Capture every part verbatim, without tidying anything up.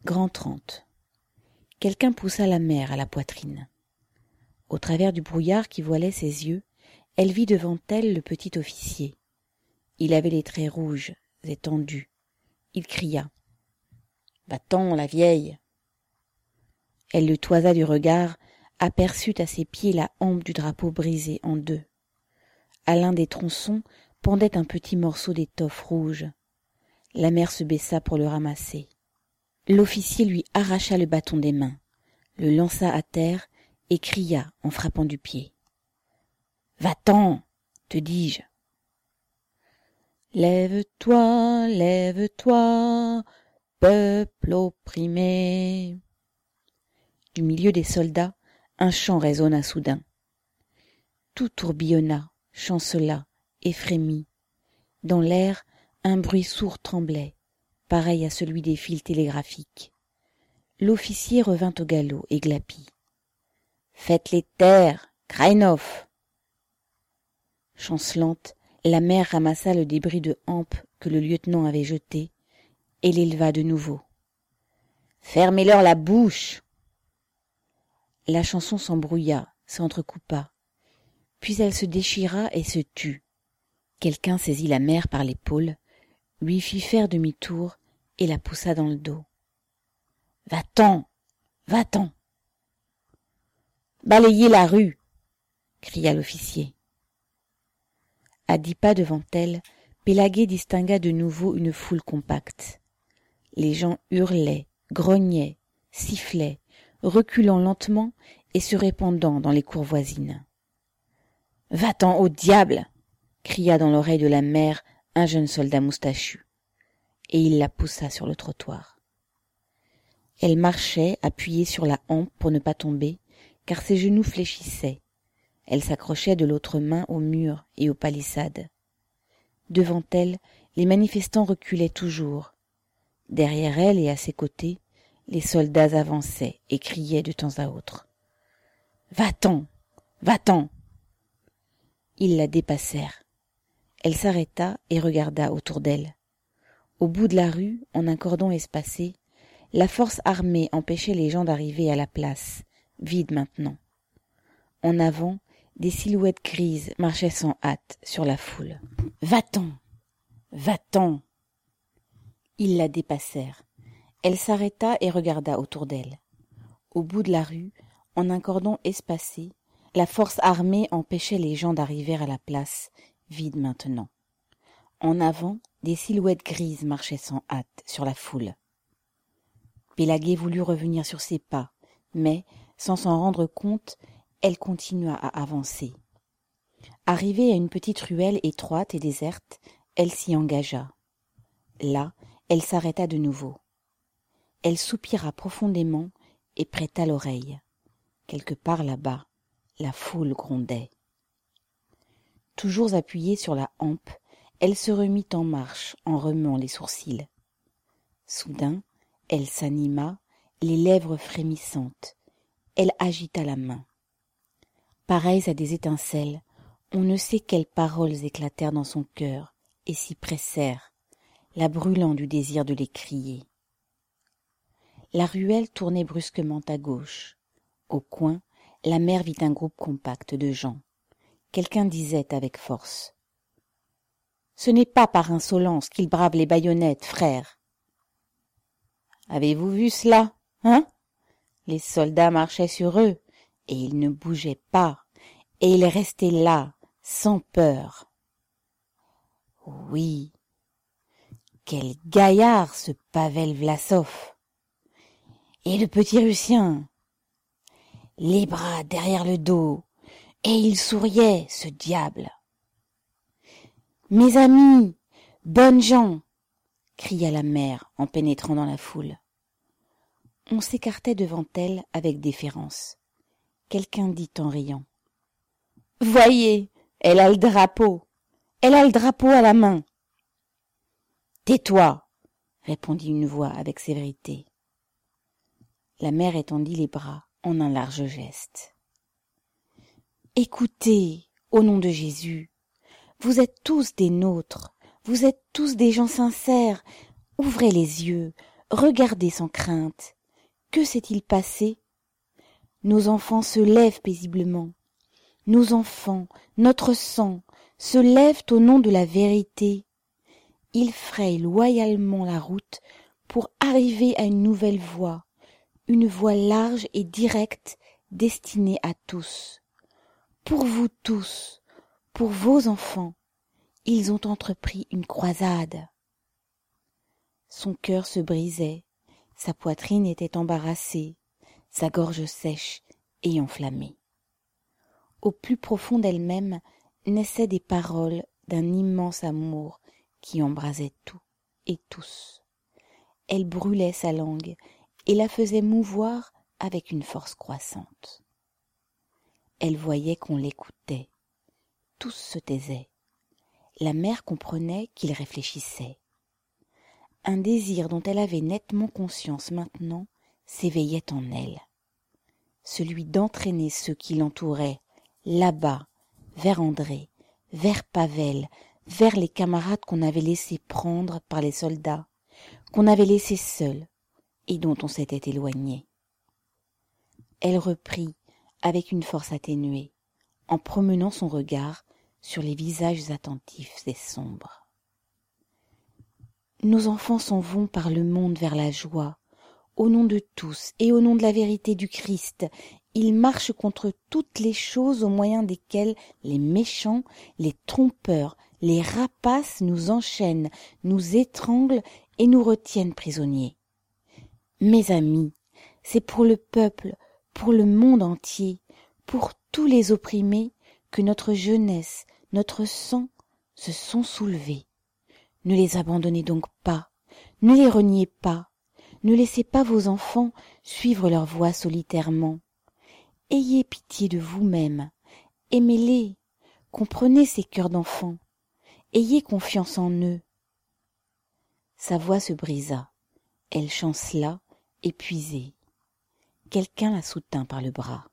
Grand trente. Quelqu'un poussa la mère à la poitrine. Au travers du brouillard qui voilait ses yeux, elle vit devant elle le petit officier. Il avait les traits rouges et tendus. Il cria. « Va-t'en, la vieille !» Elle le toisa du regard, aperçut à ses pieds la hampe du drapeau brisé en deux. À l'un des tronçons pendait un petit morceau d'étoffe rouge. La mère se baissa pour le ramasser. L'officier lui arracha le bâton des mains, le lança à terre et cria en frappant du pied. « Va-t'en, te dis-je !»« Lève-toi, lève-toi, peuple opprimé !» Du milieu des soldats, un chant résonna soudain. Tout tourbillonna, chancela et frémit. Dans l'air, un bruit sourd tremblait, pareil à celui des fils télégraphiques. L'officier revint au galop et glapit. « Faites-les taire, Kraïnov !» Chancelante, la mère ramassa le débris de hampe que le lieutenant avait jeté et l'éleva de nouveau. « Fermez-leur la bouche !» La chanson s'embrouilla, s'entrecoupa. Puis elle se déchira et se tut. Quelqu'un saisit la mère par l'épaule, lui fit faire demi-tour et la poussa dans le dos. « Va-t'en, va-t'en !»« Balayez la rue !» cria l'officier. À dix pas devant elle, Pélagué distingua de nouveau une foule compacte. Les gens hurlaient, grognaient, sifflaient, reculant lentement et se répandant dans les cours voisines. « Va-t'en au diable !» cria dans l'oreille de la mère un jeune soldat moustachu, et il la poussa sur le trottoir. Elle marchait, appuyée sur la hampe pour ne pas tomber, car ses genoux fléchissaient. Elle s'accrochait de l'autre main au mur et aux palissades. Devant elle, les manifestants reculaient toujours. Derrière elle et à ses côtés, les soldats avançaient et criaient de temps à autre. « Va-t'en, va-t'en !» Ils la dépassèrent. Elle s'arrêta et regarda autour d'elle. Au bout de la rue, en un cordon espacé, la force armée empêchait les gens d'arriver à la place, vide maintenant. En avant, des silhouettes grises marchaient sans hâte sur la foule. « Va-t'en, va-t'en !» Ils la dépassèrent. Elle s'arrêta et regarda autour d'elle. Au bout de la rue, en un cordon espacé, la force armée empêchait les gens d'arriver à la place, vide maintenant. En avant, des silhouettes grises marchaient sans hâte sur la foule. Pélagué voulut revenir sur ses pas, mais, sans s'en rendre compte, elle continua à avancer. Arrivée à une petite ruelle étroite et déserte, elle s'y engagea. Là, elle s'arrêta de nouveau. Elle soupira profondément et prêta l'oreille. Quelque part là-bas, la foule grondait. Toujours appuyée sur la hampe, elle se remit en marche en remuant les sourcils. Soudain, elle s'anima, les lèvres frémissantes. Elle agita la main. Pareilles à des étincelles, on ne sait quelles paroles éclatèrent dans son cœur et s'y pressèrent, la brûlant du désir de les crier. La ruelle tournait brusquement à gauche. Au coin, la mère vit un groupe compact de gens. Quelqu'un disait avec force. « Ce n'est pas par insolence qu'ils bravent les baïonnettes, frères. » Avez-vous vu cela, hein? Les soldats marchaient sur eux, et ils ne bougeaient pas, et ils restaient là, sans peur. Oui, quel gaillard ce Pavel Vlasov! Et le petit Russien, les bras derrière le dos, et il souriait, ce diable. « Mes amis, bonnes gens !» cria la mère en pénétrant dans la foule. On s'écartait devant elle avec déférence. Quelqu'un dit en riant. « Voyez, elle a le drapeau, elle a le drapeau à la main. »« Tais-toi !» répondit une voix avec sévérité. La mère étendit les bras en un large geste. « Écoutez, au nom de Jésus, vous êtes tous des nôtres, vous êtes tous des gens sincères, ouvrez les yeux, regardez sans crainte. Que s'est-il passé? Nos enfants se lèvent paisiblement. Nos enfants, notre sang, se lèvent au nom de la vérité. Ils frayent loyalement la route pour arriver à une nouvelle voie, une voie large et directe destinée à tous. Pour vous tous, pour vos enfants, ils ont entrepris une croisade. Son cœur se brisait, sa poitrine était embarrassée, sa gorge sèche et enflammée. Au plus profond d'elle-même naissaient des paroles d'un immense amour qui embrasait tout et tous. Elle brûlait sa langue et la faisait mouvoir avec une force croissante. Elle voyait qu'on l'écoutait. Tous se taisaient. La mère comprenait qu'il réfléchissait. Un désir dont elle avait nettement conscience maintenant s'éveillait en elle. Celui d'entraîner ceux qui l'entouraient, là-bas, vers André, vers Pavel, vers les camarades qu'on avait laissés prendre par les soldats, qu'on avait laissés seuls et dont on s'était éloigné. Elle reprit avec une force atténuée, en promenant son regard sur les visages attentifs et sombres. Nos enfants s'en vont par le monde vers la joie, au nom de tous et au nom de la vérité du Christ. Ils marchent contre toutes les choses au moyen desquelles les méchants, les trompeurs, les rapaces nous enchaînent, nous étranglent et nous retiennent prisonniers. Mes amis, c'est pour le peuple, pour le monde entier, pour tous les opprimés que notre jeunesse, notre sang se sont soulevés. Ne les abandonnez donc pas, ne les reniez pas, ne laissez pas vos enfants suivre leur voie solitairement. Ayez pitié de vous-même, aimez-les, comprenez ces cœurs d'enfants, ayez confiance en eux. Sa voix se brisa, elle chancela, épuisée. Quelqu'un la soutint par le bras.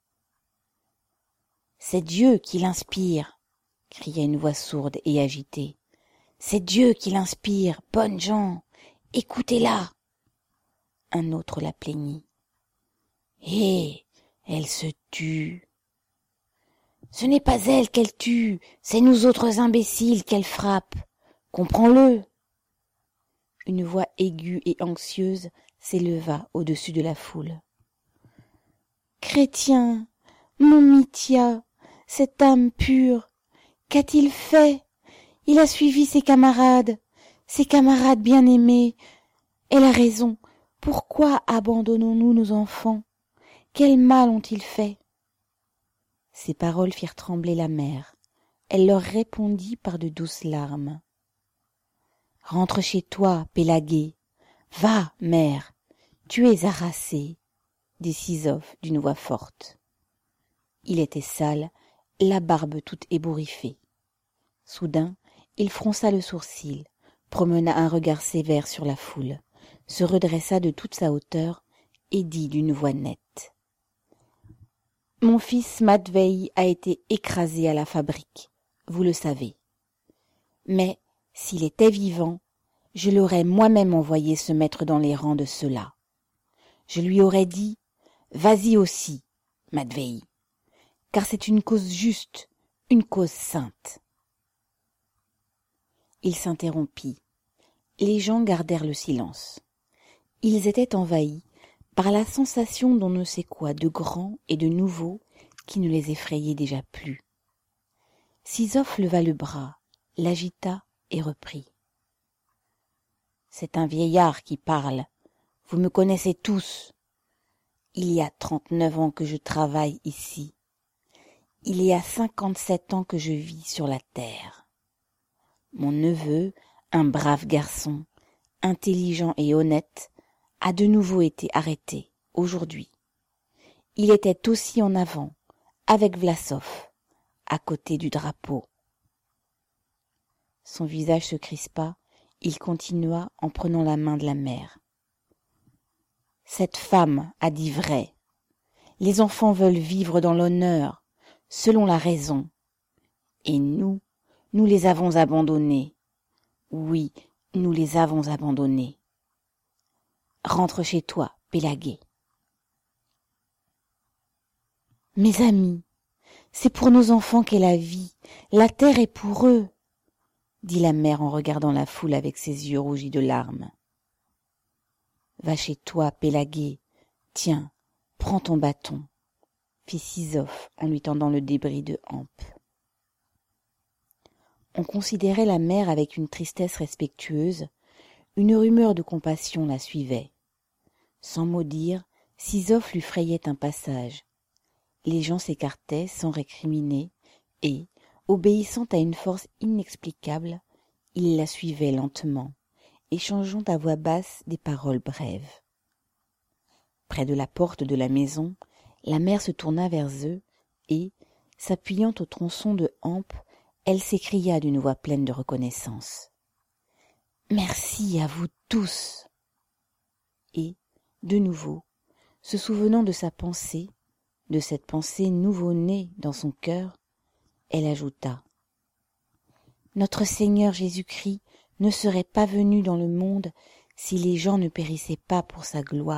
« C'est Dieu qui l'inspire !» cria une voix sourde et agitée. « C'est Dieu qui l'inspire, bonnes gens, écoutez-la !» Un autre la plaignit. « Hé, elle se tue !»« Ce n'est pas elle qu'elle tue, c'est nous autres imbéciles qu'elle frappe. Comprends-le !» Une voix aiguë et anxieuse s'éleva au-dessus de la foule. « Chrétien, mon Mithia, cette âme pure, qu'a-t-il fait? Il a suivi ses camarades, ses camarades bien-aimés. Elle a raison. Pourquoi abandonnons-nous nos enfants? Quel mal ont-ils fait? » Ces paroles firent trembler la mère. Elle leur répondit par de douces larmes. « Rentre chez toi, Pélagée. Va, mère, tu es harassée, » dit Sisof d'une voix forte. Il était sale, la barbe toute ébouriffée. Soudain, il fronça le sourcil, promena un regard sévère sur la foule, se redressa de toute sa hauteur et dit d'une voix nette. « Mon fils Matvei a été écrasé à la fabrique, vous le savez. Mais s'il était vivant, je l'aurais moi-même envoyé se mettre dans les rangs de ceux-là. Je lui aurais dit « Vas-y aussi, Matvei, car c'est une cause juste, une cause sainte. » Il s'interrompit. Les gens gardèrent le silence. Ils étaient envahis par la sensation d'on ne sait quoi de grand et de nouveau qui ne les effrayait déjà plus. Sisof leva le bras, l'agita et reprit. « C'est un vieillard qui parle. Vous me connaissez tous. Il y a trente-neuf ans que je travaille ici. Il y a cinquante-sept ans que je vis sur la terre. Mon neveu, un brave garçon, intelligent et honnête, a de nouveau été arrêté, aujourd'hui. Il était aussi en avant, avec Vlasov, à côté du drapeau. » Son visage se crispa, il continua en prenant la main de la mère. « Cette femme a dit vrai. Les enfants veulent vivre dans l'honneur, selon la raison. Et nous, nous les avons abandonnés. Oui, nous les avons abandonnés. Rentre chez toi, Pélagée. Mes amis, c'est pour nos enfants qu'est la vie, la terre est pour eux, dit la mère en regardant la foule avec ses yeux rougis de larmes. Va chez toi, Pélagée, tiens, prends ton bâton, fit Sisof en lui tendant le débris de hampe. On considérait la mère avec une tristesse respectueuse, une rumeur de compassion la suivait. Sans mot dire, Sisof lui frayait un passage. Les gens s'écartaient sans récriminer, et, obéissant à une force inexplicable, ils la suivaient lentement, échangeant à voix basse des paroles brèves. Près de la porte de la maison, la mère se tourna vers eux, et, s'appuyant au tronçon de hampe, elle s'écria d'une voix pleine de reconnaissance. « Merci à vous tous !» Et, de nouveau, se souvenant de sa pensée, de cette pensée nouveau-née dans son cœur, elle ajouta « Notre Seigneur Jésus-Christ ne serait pas venu dans le monde si les gens ne périssaient pas pour sa gloire. »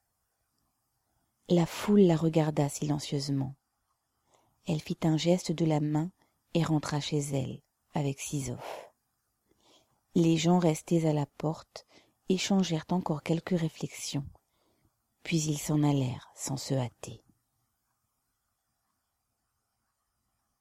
La foule la regarda silencieusement. Elle fit un geste de la main et rentra chez elle, avec Sisof. Les gens restés à la porte échangèrent encore quelques réflexions, puis ils s'en allèrent sans se hâter.